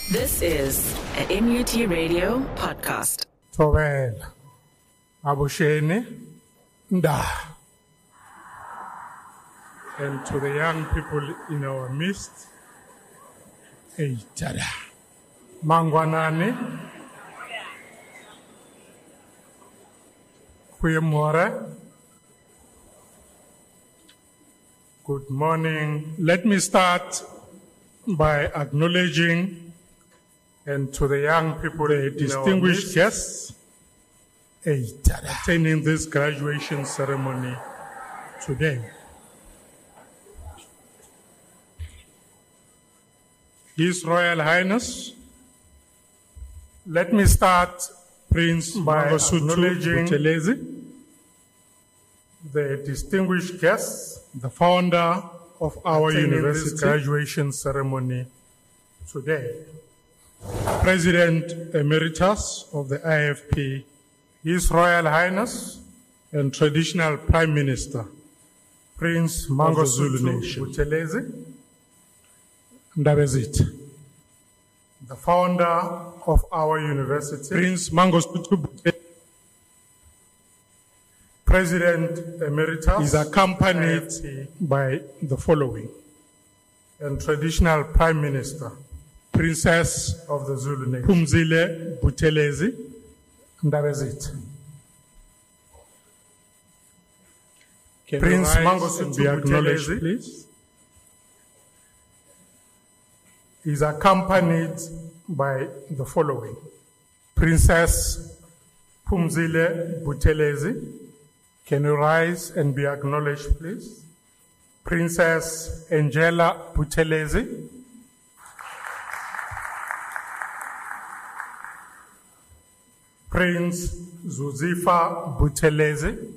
This is a MUT Radio podcast. Thobela Abusheni Nda. And to the young people in our midst, Eitada Mangwanani Kuyemora. Good morning. Let me start by acknowledging and to the young people, the distinguished guests attending this graduation ceremony today. His Royal Highness, let me start, Prince, by acknowledging the distinguished guests, the founder of our university graduation ceremony today. President Emeritus of the IFP, His Royal Highness and Traditional Prime Minister, Prince Mangosuthu Buthelezi Ndabezitha, the founder of our university, Prince Mangosuthu Buthelezi. President Emeritus is accompanied by the following, and Traditional Prime Minister, Princess of the Zulu Nation, Phumzile Buthelezi Ndabezitha. Prince Mangosuthu be acknowledged, please. Is accompanied by the following, Princess Phumzile Buthelezi. Can you rise and be acknowledged, please? Princess Angela Buthelezi. Prince Zuzifa Buthelezi.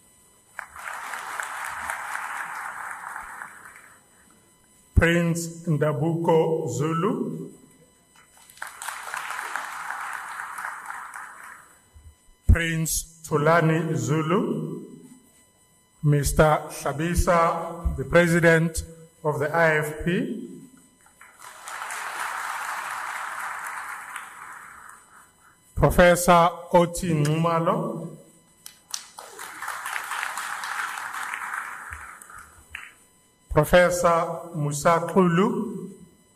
Prince Ndabuko Zulu. Prince Thulani Zulu. Mr. Hlabisa, the President of the IFP. Professor Oti Nxumalo. Professor Musa Xulu.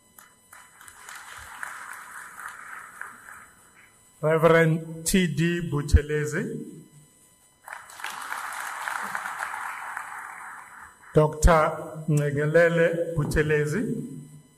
Reverend T.D. Buthelezi. Dr. Ncegelele Buthelezi.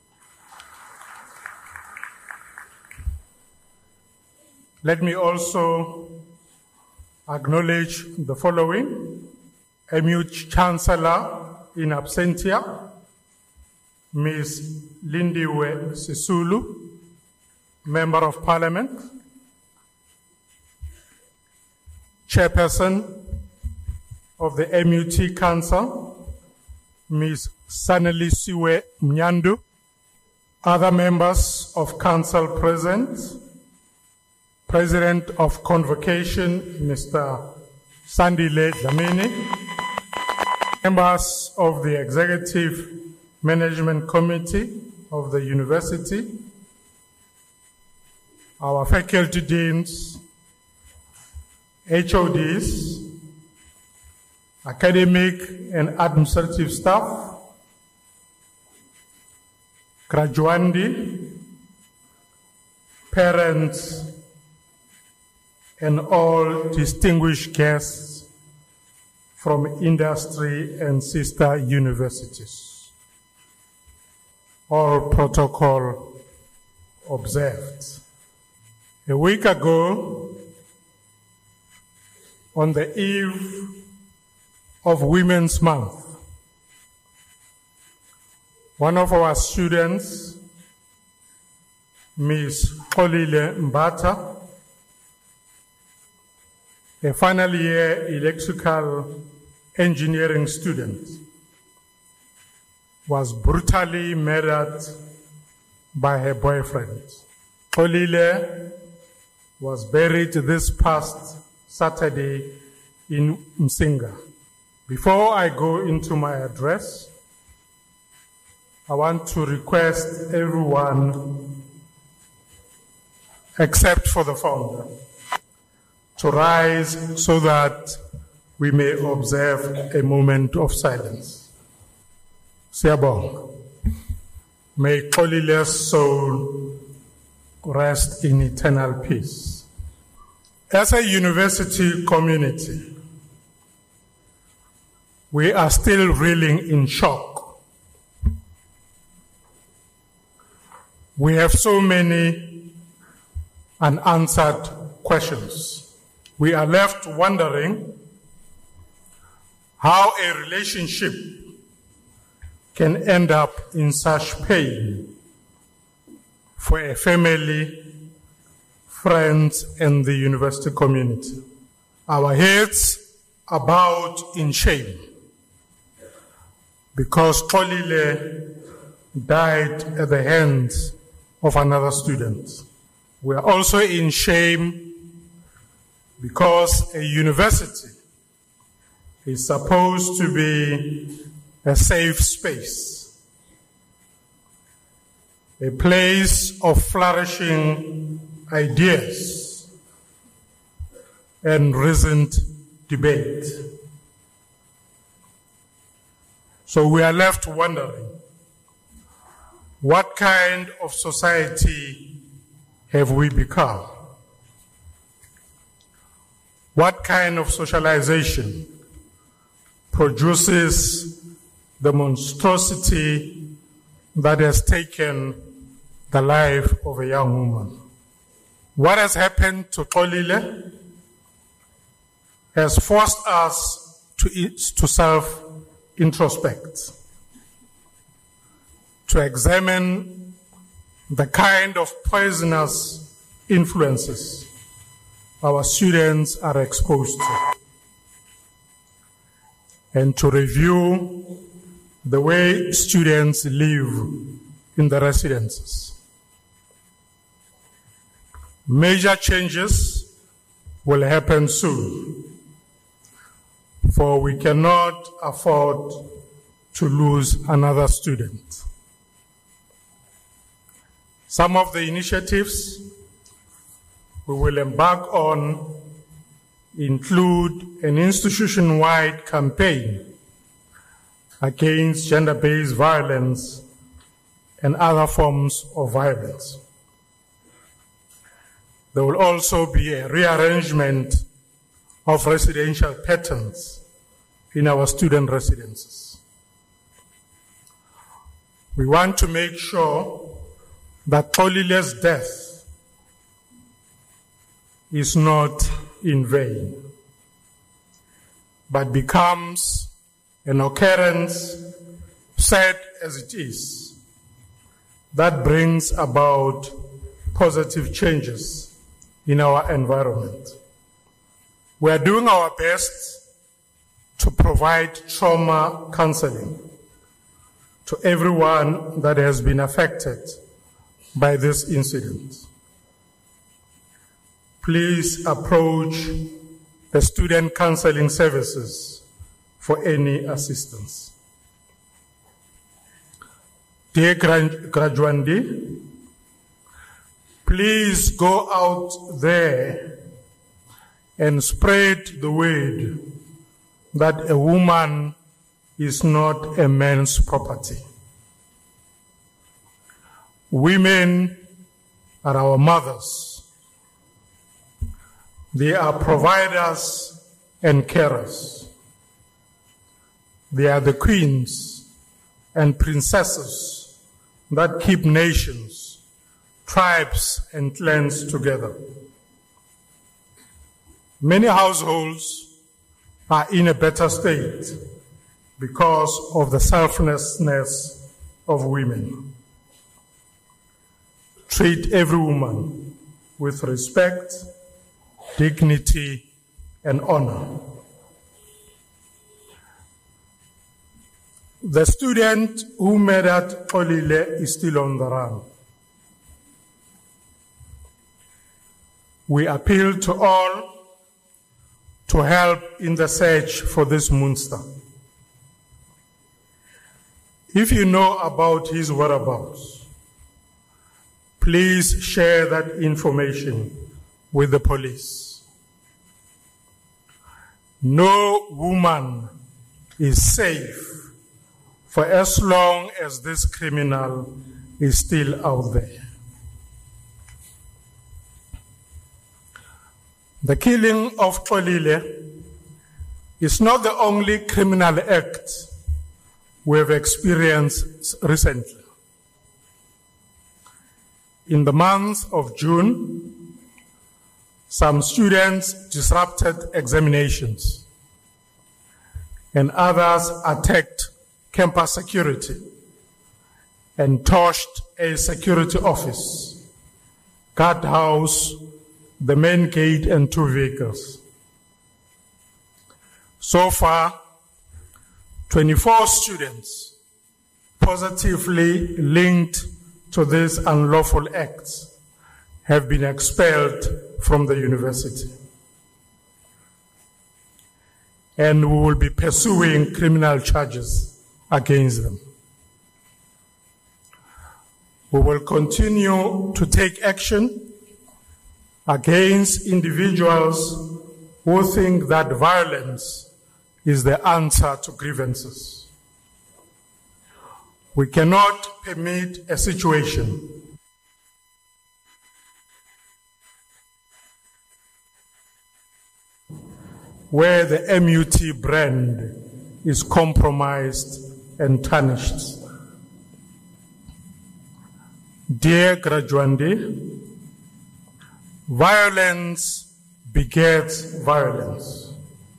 Let me also acknowledge the following. MUT Chancellor in absentia, Ms. Lindiwe Sisulu, Member of Parliament. Chairperson of the MUT Council, Ms. Sanelisiwe Mnyandu. Other members of Council present. President of Convocation, Mr. Sandile Dlamini. Members of the Executive Management Committee of the University. Our faculty deans, HODs, academic and administrative staff, graduandi, parents, and all distinguished guests from industry and sister universities. All protocol observed. A week ago, on the eve of Women's Month, one of our students, Ms. Xolile Mbata, a final year electrical engineering student, was brutally murdered by her boyfriend. Xolile was buried this past Saturday in Msinga. Before I go into my address, I want to request everyone except for the founder, to rise so that we may observe a moment of silence. Siyabonga. May Xolile's soul rest in eternal peace. As a university community, we are still reeling in shock. We have so many unanswered questions. We are left wondering how a relationship can end up in such pain for a family, friends, and the university community. Our heads are bowed in shame because Xolile died at the hands of another student. We are also in shame because a university is supposed to be a safe space, a place of flourishing ideas and reasoned debate. So we are left wondering, what kind of society have we become? What kind of socialization produces the monstrosity that has taken the life of a young woman? What has happened to Xolile has forced us to self-introspect, to examine the kind of poisonous influences our students are exposed to, and to review the way students live in the residences. Major changes will happen soon, for we cannot afford to lose another student. Some of the initiatives we will embark on include an institution-wide campaign against gender-based violence and other forms of violence. There will also be a rearrangement of residential patterns in our student residences. We want to make sure that Xolile's death is not in vain, but becomes an occurrence, sad as it is, that brings about positive changes in our environment. We are doing our best to provide trauma counseling to everyone that has been affected by this incident. Please approach the student counseling services for any assistance. Dear graduandi, please go out there and spread the word that a woman is not a man's property. Women are our mothers. They are providers and carers. They are the queens and princesses that keep nations, tribes, and clans together. Many households are in a better state because of the selflessness of women. Treat every woman with respect, dignity, and honor. The student who murdered Xolile is still on the run. We appeal to all to help in the search for this monster. If you know about his whereabouts, please share that information with the police. No woman is safe for as long as this criminal is still out there. The killing of Xolile is not the only criminal act we have experienced recently. In the month of June, some students disrupted examinations and others attacked campus security and torched a security office, guardhouse, the main gate, and 2 vehicles. So far, 24 students positively linked to these unlawful acts have been expelled from the university. And we will be pursuing criminal charges against them. We will continue to take action against individuals who think that violence is the answer to grievances. We cannot permit a situation where the MUT brand is compromised and tarnished. Dear graduandi, violence begets violence.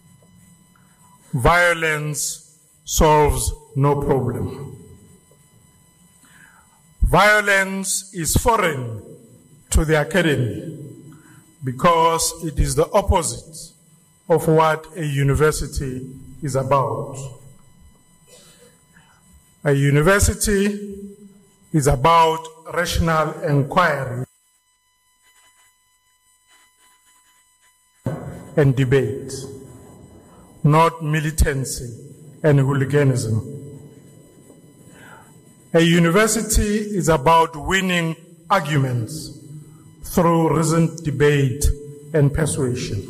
Violence solves no problem. Violence is foreign to the academy because it is the opposite of what a university is about. A university is about rational inquiry and debate, not militancy and hooliganism. A university is about winning arguments through reasoned debate and persuasion.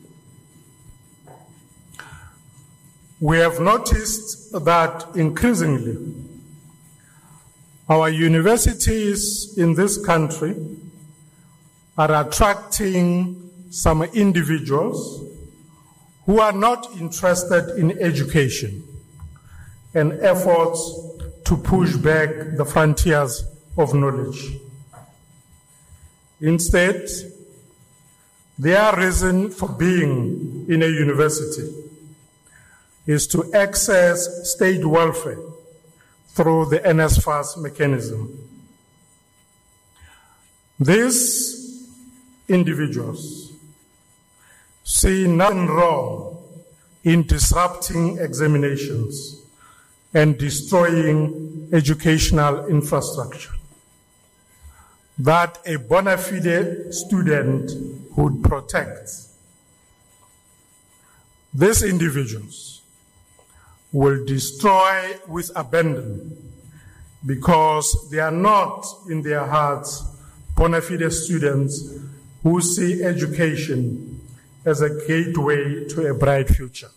We have noticed that increasingly our universities in this country are attracting some individuals who are not interested in education and efforts to push back the frontiers of knowledge. Instead, their reason for being in a university is to access state welfare through the NSFAS mechanism. These individuals see nothing wrong in disrupting examinations and destroying educational infrastructure that a bona fide student would protect. These individuals will destroy with abandon because they are not in their hearts bona fide students who see education as a gateway to a bright future.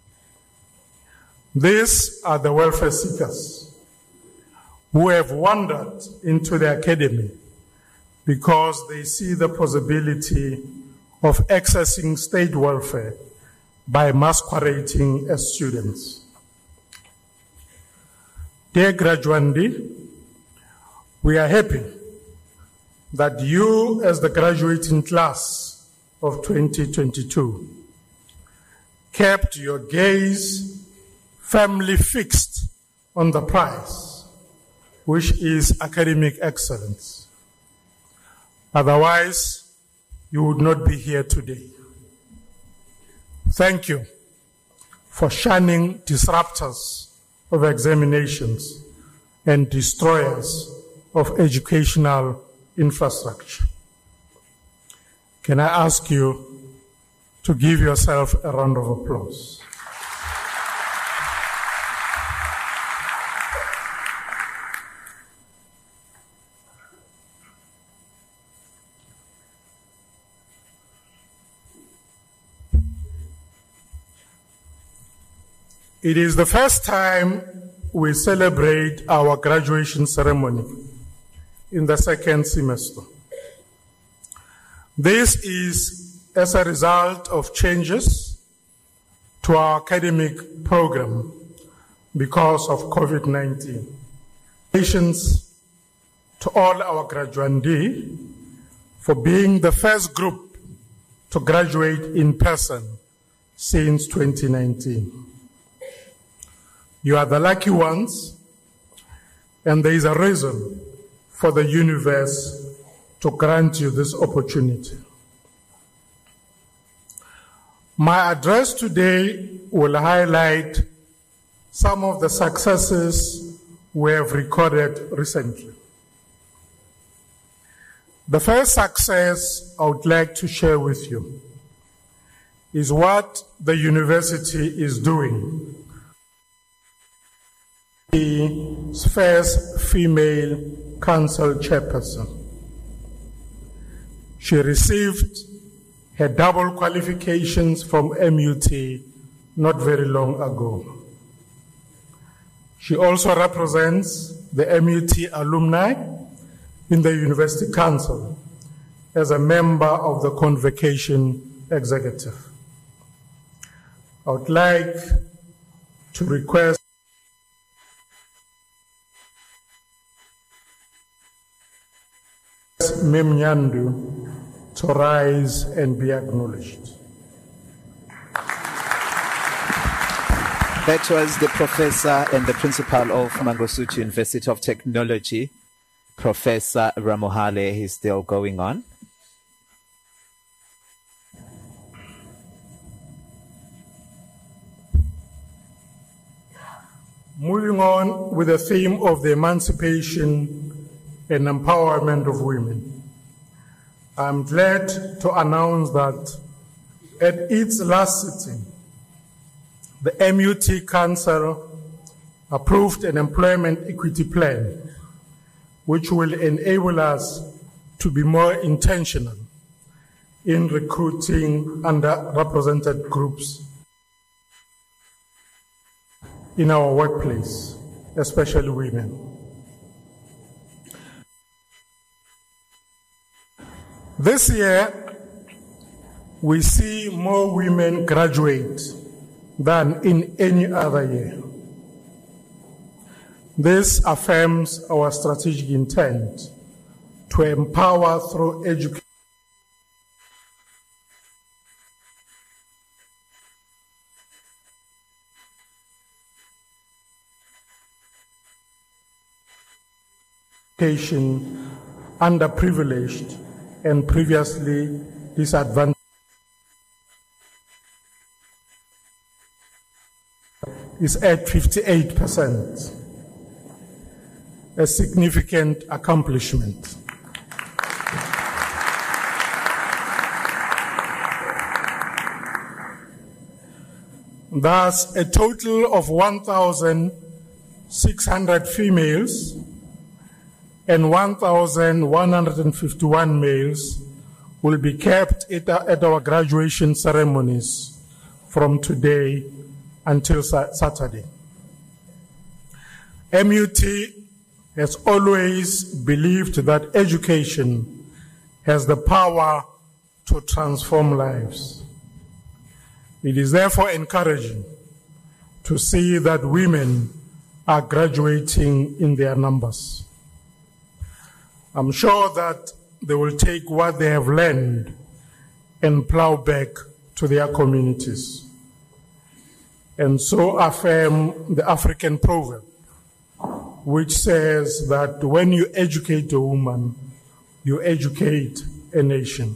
These are the welfare seekers who have wandered into the academy because they see the possibility of accessing state welfare by masquerading as students. Dear graduandi, we are happy that you, as the graduating class of 2022, kept your gaze firmly fixed on the prize, which is academic excellence. Otherwise, you would not be here today. Thank you for shunning disruptors of examinations and destroyers of educational infrastructure. Can I ask you to give yourself a round of applause? It is the first time we celebrate our graduation ceremony in the second semester. This is as a result of changes to our academic program because of COVID-19. Congratulations to all our graduands for being the first group to graduate in person since 2019. You are the lucky ones, and there is a reason for the universe to grant you this opportunity. My address today will highlight some of the successes we have recorded recently. The first success I would like to share with you is what the university is doing. The first female council chairperson. She received her double qualifications from MUT not very long ago. She also represents the MUT alumni in the University Council as a member of the Convocation Executive. I would like to request Mem Nyandu to rise and be acknowledged. That was the professor and the principal of Mangosuthu University of Technology, Professor Ramohale. He's still going on. Moving on with the theme of the emancipation and empowerment of women. I'm glad to announce that at its last sitting, the MUT Council approved an employment equity plan, which will enable us to be more intentional in recruiting underrepresented groups in our workplace, especially women. This year, we see more women graduate than in any other year. This affirms our strategic intent to empower through education underprivileged and previously disadvantaged is at 58%, a significant accomplishment. Thus, a total of 1,600 females and 1,151 males will be kept at our graduation ceremonies from today until Saturday. MUT has always believed that education has the power to transform lives. It is therefore encouraging to see that women are graduating in their numbers. I'm sure that they will take what they have learned and plow back to their communities, and so affirm the African proverb, which says that when you educate a woman, you educate a nation.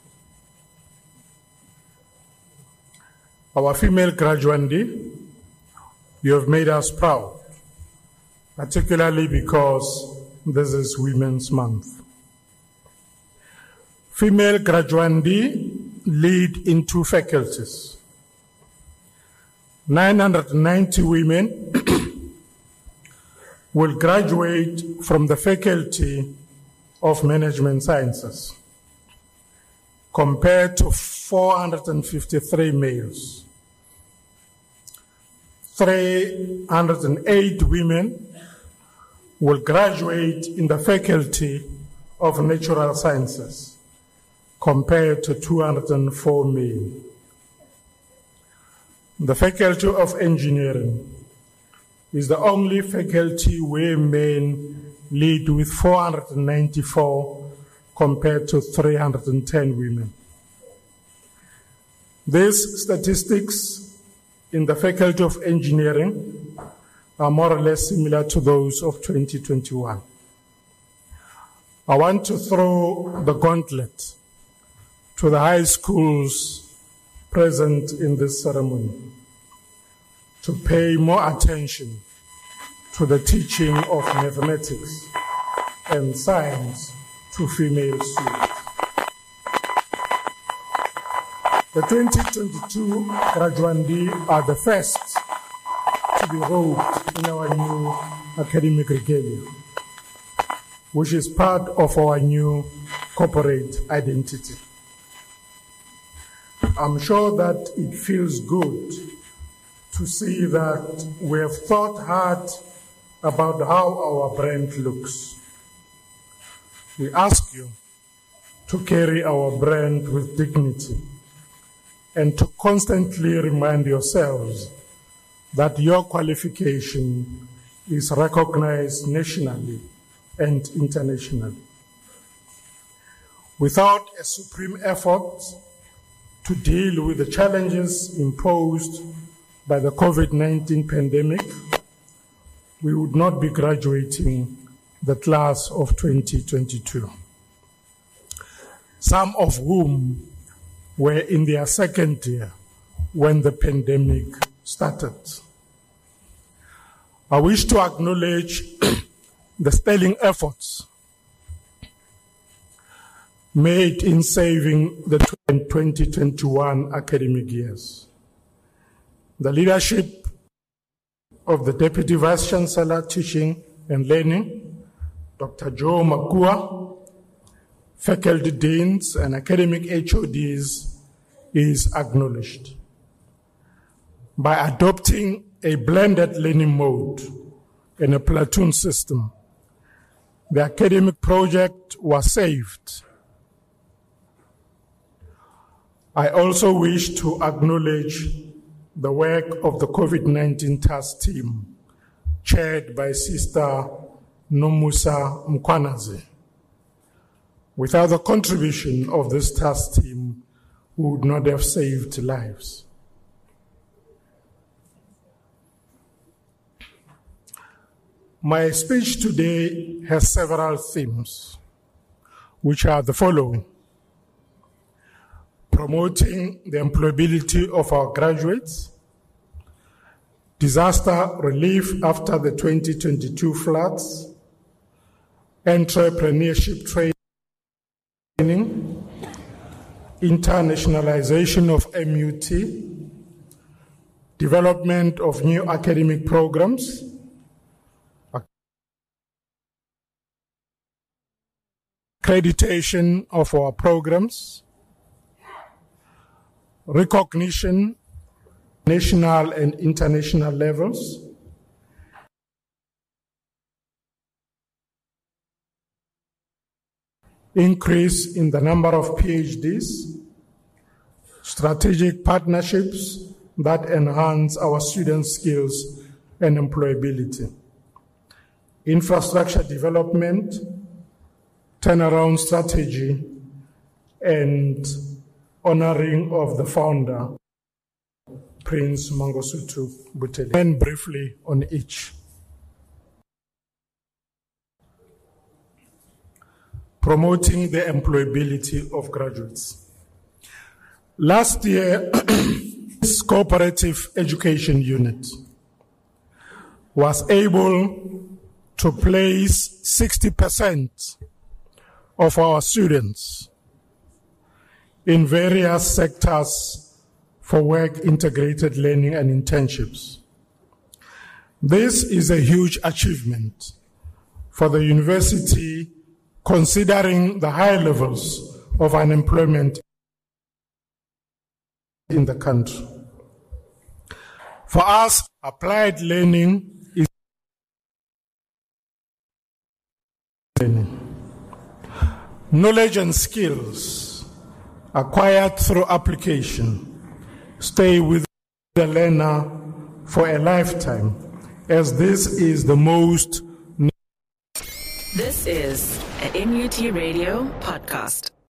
Our female graduandi, you have made us proud, particularly because this is Women's Month. Female graduandi lead in 2 faculties. 990 women will graduate from the Faculty of Management Sciences, compared to 453 males. 308 women will graduate in the Faculty of Natural Sciences, compared to 204 male. The Faculty of Engineering is the only faculty where men lead with 494 compared to 310 women. These statistics in the Faculty of Engineering are more or less similar to those of 2021. I want to throw the gauntlet to the high schools present in this ceremony to pay more attention to the teaching of mathematics and science to female students. The 2022 graduandi are the first to be robed in our new academic regalia, which is part of our new corporate identity. I'm sure that it feels good to see that we have thought hard about how our brand looks. We ask you to carry our brand with dignity and to constantly remind yourselves that your qualification is recognized nationally and internationally. Without a supreme effort to deal with the challenges imposed by the COVID-19 pandemic, we would not be graduating the class of 2022, some of whom were in their second year when the pandemic started. I wish to acknowledge the sterling efforts made in saving the 2021 academic years. The leadership of the Deputy Vice Chancellor, Teaching and Learning, Dr. Joe Makua, faculty deans and academic HODs is acknowledged. By adopting a blended learning mode and a platoon system, the academic project was saved. I also wish to acknowledge the work of the COVID-19 task team, chaired by Sister Nomusa Mkwanazi. Without the contribution of this task team, we would not have saved lives. My speech today has several themes, which are the following: promoting the employability of our graduates, disaster relief after the 2022 floods, entrepreneurship training, internationalization of MUT, development of new academic programs, accreditation of our programs, recognition, national and international levels, increase in the number of PhDs, strategic partnerships that enhance our students' skills and employability, infrastructure development, turnaround strategy, and honoring of the founder, Prince Mangosuthu Buthelezi. And briefly on each. Promoting the employability of graduates. Last year, this cooperative education unit was able to place 60% of our students in various sectors for work integrated learning and internships. This is a huge achievement for the university, considering the high levels of unemployment in the country. For us, applied learning is learning. Knowledge and skills acquired through application stay with the learner for a lifetime, as this is the most. This is a NUT Radio podcast.